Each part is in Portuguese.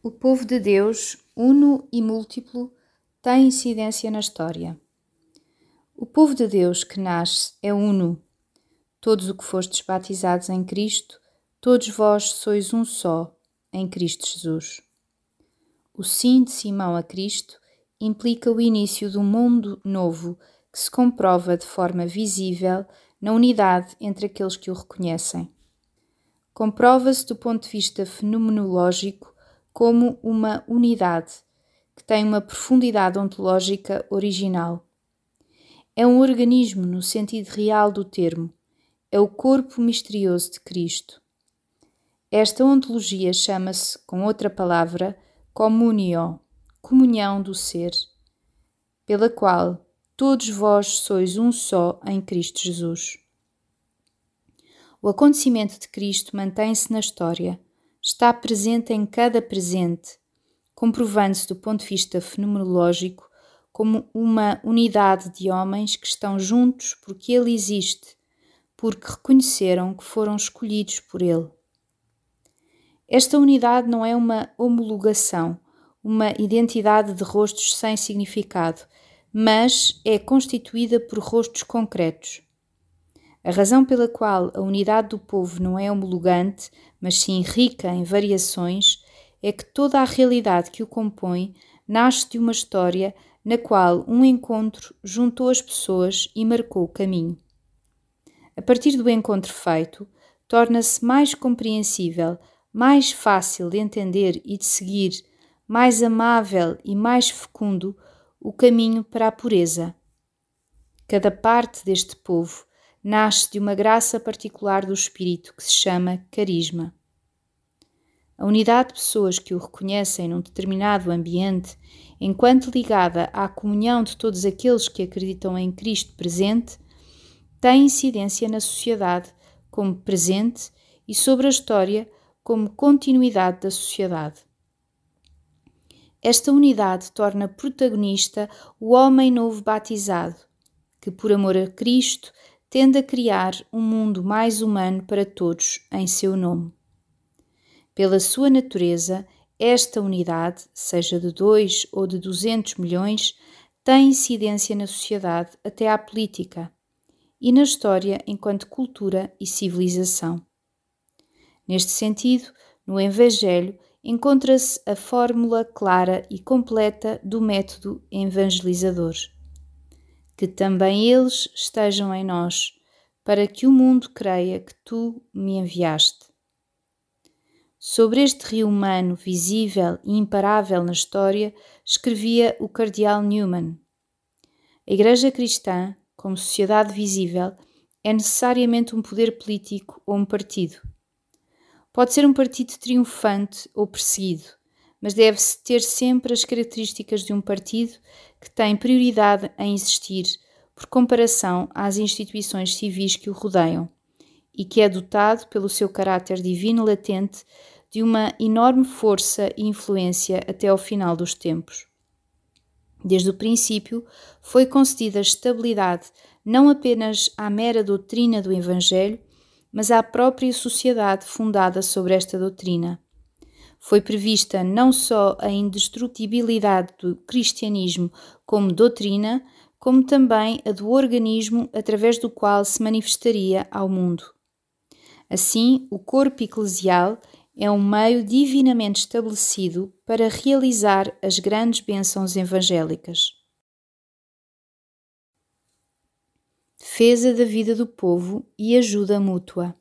O povo de Deus, uno e múltiplo, tem incidência na história. O povo de Deus que nasce é uno. Todos o que fostes batizados em Cristo, todos vós sois um só, em Cristo Jesus. O sim de Simão a Cristo implica o início de um mundo novo que se comprova de forma visível na unidade entre aqueles que o reconhecem. Comprova-se do ponto de vista fenomenológico como uma unidade que tem uma profundidade ontológica original. É um organismo no sentido real do termo, é o corpo misterioso de Cristo. Esta ontologia chama-se, com outra palavra, communio, comunhão do ser, pela qual todos vós sois um só em Cristo Jesus. O acontecimento de Cristo mantém-se na história, está presente em cada presente, comprovando-se do ponto de vista fenomenológico como uma unidade de homens que estão juntos porque Ele existe, porque reconheceram que foram escolhidos por Ele. Esta unidade não é uma homologação, uma identidade de rostos sem significado, mas é constituída por rostos concretos. A razão pela qual a unidade do povo não é homologante, mas sim rica em variações, é que toda a realidade que o compõe nasce de uma história na qual um encontro juntou as pessoas e marcou o caminho. A partir do encontro feito, torna-se mais compreensível, mais fácil de entender e de seguir, mais amável e mais fecundo o caminho para a pureza. Cada parte deste povo nasce de uma graça particular do Espírito que se chama carisma. A unidade de pessoas que o reconhecem num determinado ambiente, enquanto ligada à comunhão de todos aqueles que acreditam em Cristo presente, tem incidência na sociedade como presente e sobre a história como continuidade da sociedade. Esta unidade torna protagonista o homem novo batizado, que por amor a Cristo tende a criar um mundo mais humano para todos em seu nome. Pela sua natureza, esta unidade, seja de 2 ou de 200 milhões, tem incidência na sociedade até à política e na história enquanto cultura e civilização. Neste sentido, no Evangelho encontra-se a fórmula clara e completa do método evangelizador. Que também eles estejam em nós, para que o mundo creia que tu me enviaste. Sobre este rio humano visível e imparável na história, escrevia o cardeal Newman. A Igreja Cristã, como sociedade visível, é necessariamente um poder político ou um partido. Pode ser um partido triunfante ou perseguido, mas deve-se ter sempre as características de um partido que tem prioridade em existir por comparação às instituições civis que o rodeiam e que é dotado pelo seu caráter divino latente de uma enorme força e influência até ao final dos tempos. Desde o princípio, foi concedida estabilidade não apenas à mera doutrina do Evangelho, mas à própria sociedade fundada sobre esta doutrina. Foi prevista não só a indestrutibilidade do cristianismo como doutrina, como também a do organismo através do qual se manifestaria ao mundo. Assim, o corpo eclesial é um meio divinamente estabelecido para realizar as grandes bênçãos evangélicas. Defesa da vida do povo e ajuda mútua.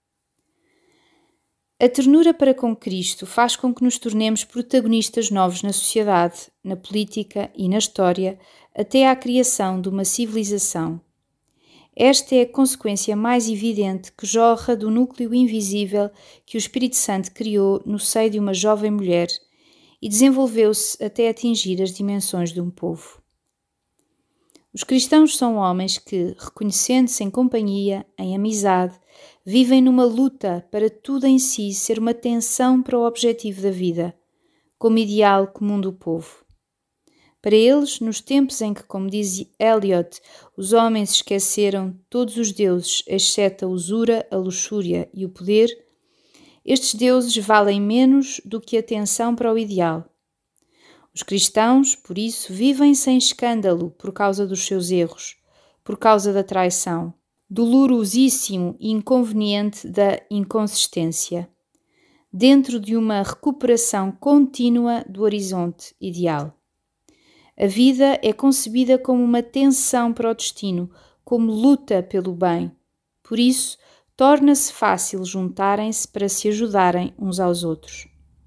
A ternura para com Cristo faz com que nos tornemos protagonistas novos na sociedade, na política e na história, até à criação de uma civilização. Esta é a consequência mais evidente que jorra do núcleo invisível que o Espírito Santo criou no seio de uma jovem mulher e desenvolveu-se até atingir as dimensões de um povo. Os cristãos são homens que, reconhecendo-se em companhia, em amizade, vivem numa luta para tudo em si ser uma tensão para o objetivo da vida, como ideal comum do povo. Para eles, nos tempos em que, como diz Eliot, os homens esqueceram todos os deuses, exceto a usura, a luxúria e o poder, Estes deuses valem menos do que a tensão para o ideal. Os cristãos, por isso, vivem sem escândalo por causa dos seus erros, por causa da traição, dolorosíssimo e inconveniente da inconsistência, dentro de uma recuperação contínua do horizonte ideal. A vida é concebida como uma tensão para o destino, como luta pelo bem. Por isso, torna-se fácil juntarem-se para se ajudarem uns aos outros.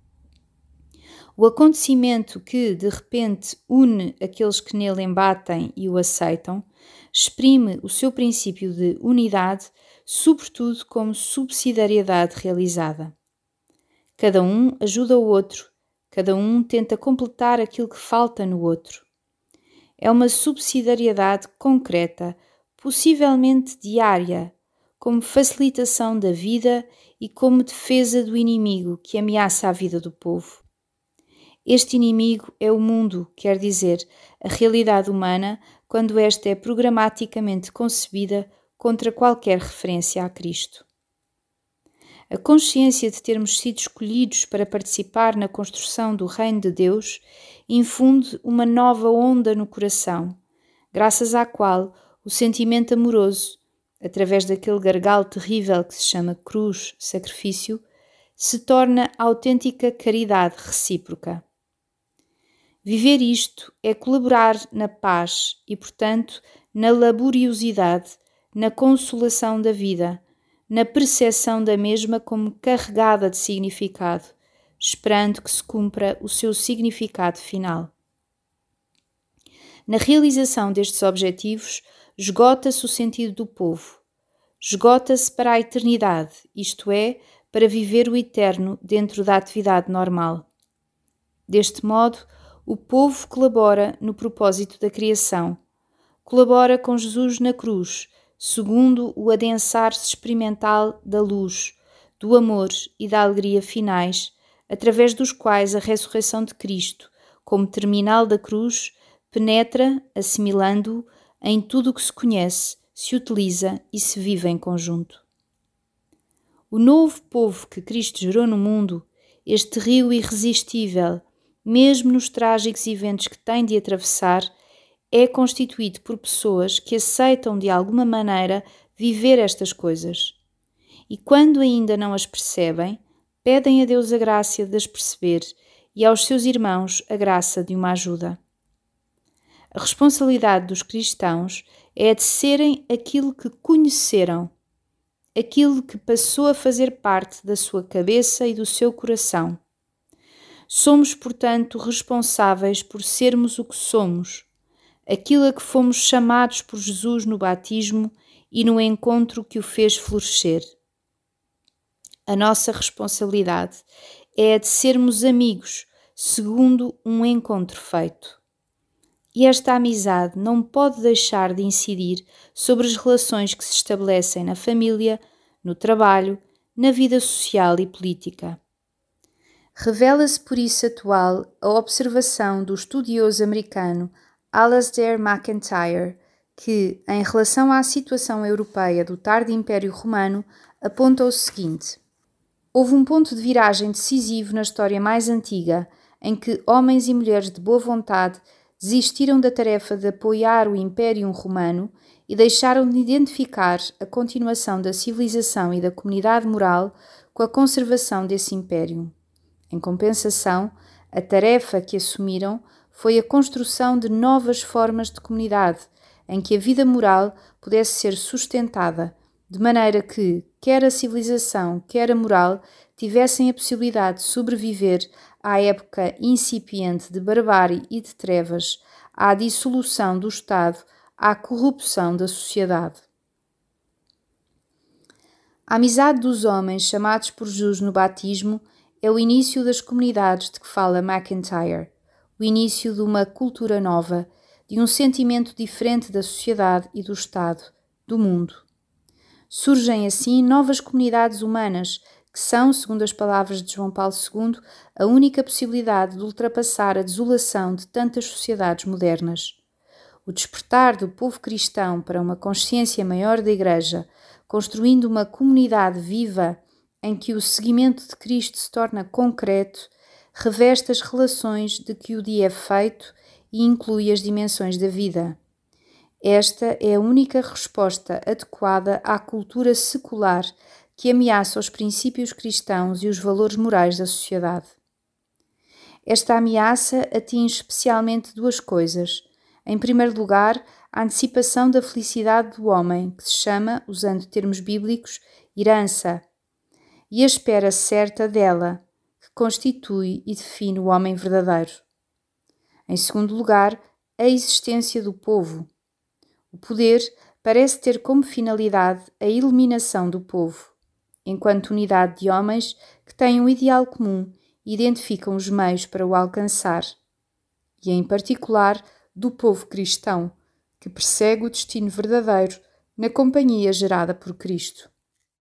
O acontecimento que, de repente, une aqueles que nele embatem e o aceitam, exprime o seu princípio de unidade, sobretudo como subsidiariedade realizada. Cada um ajuda o outro, cada um tenta completar aquilo que falta no outro. É uma subsidiariedade concreta, possivelmente diária, como facilitação da vida e como defesa do inimigo que ameaça a vida do povo. Este inimigo é o mundo, quer dizer, a realidade humana, quando esta é programaticamente concebida contra qualquer referência a Cristo. A consciência de termos sido escolhidos para participar na construção do Reino de Deus infunde uma nova onda no coração, graças à qual o sentimento amoroso, através daquele gargalo terrível que se chama cruz, sacrifício, se torna autêntica caridade recíproca. Viver isto é colaborar na paz e, portanto, na laboriosidade, na consolação da vida, na percepção da mesma como carregada de significado, esperando que se cumpra o seu significado final. Na realização destes objetivos, esgota-se o sentido do povo. Esgota-se para a eternidade, isto é, para viver o eterno dentro da atividade normal. Deste modo, o povo colabora no propósito da criação. Colabora com Jesus na cruz, segundo o adensar-se experimental da luz, do amor e da alegria finais, através dos quais a ressurreição de Cristo, como terminal da cruz, penetra, assimilando-o em tudo o que se conhece, se utiliza e se vive em conjunto. O novo povo que Cristo gerou no mundo, este rio irresistível, mesmo nos trágicos eventos que tem de atravessar, é constituído por pessoas que aceitam de alguma maneira viver estas coisas. E quando ainda não as percebem, pedem a Deus a graça de as perceber e aos seus irmãos a graça de uma ajuda. A responsabilidade dos cristãos é a de serem aquilo que conheceram, aquilo que passou a fazer parte da sua cabeça e do seu coração. Somos, portanto, responsáveis por sermos o que somos, aquilo a que fomos chamados por Jesus no batismo e no encontro que o fez florescer. A nossa responsabilidade é a de sermos amigos, segundo um encontro feito. E esta amizade não pode deixar de incidir sobre as relações que se estabelecem na família, no trabalho, na vida social e política. Revela-se por isso atual a observação do estudioso americano Alasdair MacIntyre, que, em relação à situação europeia do tardo Império Romano, aponta o seguinte: houve um ponto de viragem decisivo na história mais antiga, em que homens e mulheres de boa vontade desistiram da tarefa de apoiar o Império Romano e deixaram de identificar a continuação da civilização e da comunidade moral com a conservação desse império. Em compensação, a tarefa que assumiram foi a construção de novas formas de comunidade, em que a vida moral pudesse ser sustentada, de maneira que, quer a civilização, quer a moral, tivessem a possibilidade de sobreviver à época incipiente de barbárie e de trevas, à dissolução do Estado, à corrupção da sociedade. A amizade dos homens chamados por Jesus no batismo é o início das comunidades de que fala MacIntyre, o início de uma cultura nova, de um sentimento diferente da sociedade e do Estado, do mundo. Surgem assim novas comunidades humanas, que são, segundo as palavras de João Paulo II, a única possibilidade de ultrapassar a desolação de tantas sociedades modernas. O despertar do povo cristão para uma consciência maior da Igreja, construindo uma comunidade viva em que o seguimento de Cristo se torna concreto, reveste as relações de que o dia é feito e inclui as dimensões da vida. Esta é a única resposta adequada à cultura secular que ameaça os princípios cristãos e os valores morais da sociedade. Esta ameaça atinge especialmente duas coisas. Em primeiro lugar, a antecipação da felicidade do homem, que se chama, usando termos bíblicos, herança, e a espera certa dela, que constitui e define o homem verdadeiro. Em segundo lugar, a existência do povo. O poder parece ter como finalidade a eliminação do povo, enquanto unidade de homens que têm um ideal comum e identificam os meios para o alcançar, e em particular do povo cristão, que persegue o destino verdadeiro na companhia gerada por Cristo.